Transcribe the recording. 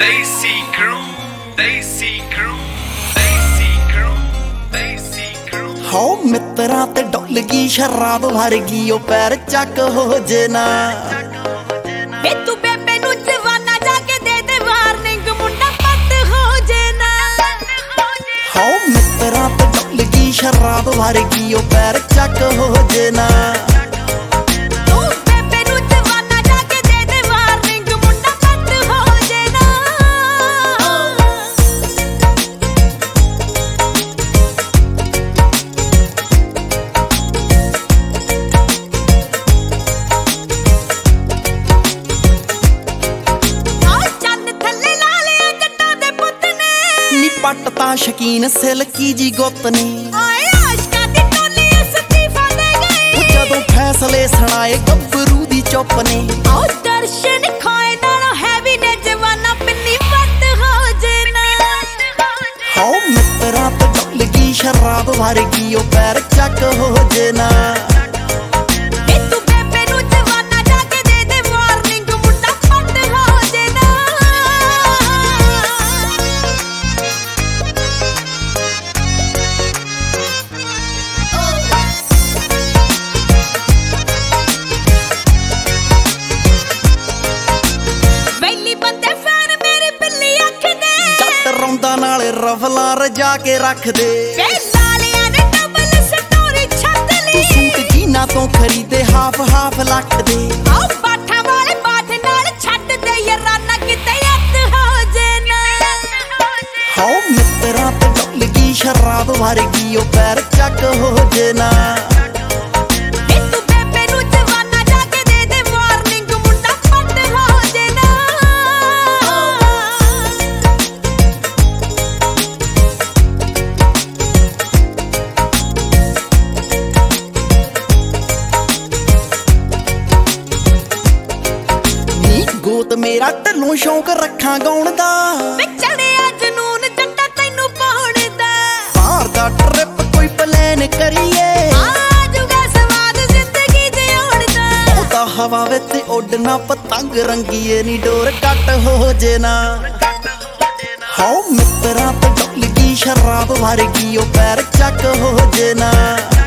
Desi Crew, Desi Crew, Desi Crew, Desi Crew। हो मित्रा ते डुल गई शराब भर गई ओ पैर चक हो जना वे तू बेबे नु जवाना जाके दे दे वार्निंग मुंडा पत हो जना। हो मित्रा ते डुल गई शराब भर गई ओ पैर चक हो जना तू बेबे नु जवाना जाके दे दे वार्निंग मुंडा पत हो जना। पट ता शकीन सिल्की जी गुत ने जदों फैसले सुनाए गब्बरू दी चुप ने दर्शन खाए नालों हैवी ने जवाना पिन्नी वट हो जना। हो मित्रा ते डुल गई शराब भर गई ओ पैर चक हो जना नाल रफला रजा के रख दे सूट जीना तो खरीदे हाफ हाफ लख दे हो मित्रा ते डुल गई शराब भर गई ओ पैर चक हो जना गोत मेरा ढलों शौक रखा गाउण दा जनून जट्टा तैनू पाउण दा बाहर दा ट्रिप कोई प्लान करिए आजूगा स्वाद जिंदगी जिउण दा ओ ता हवा विच उड़ना पतंग रंगीए नी डोर कट हो जना हो मित्रा ते डुल गई शराब भर गई ओ पैर चक हो जना।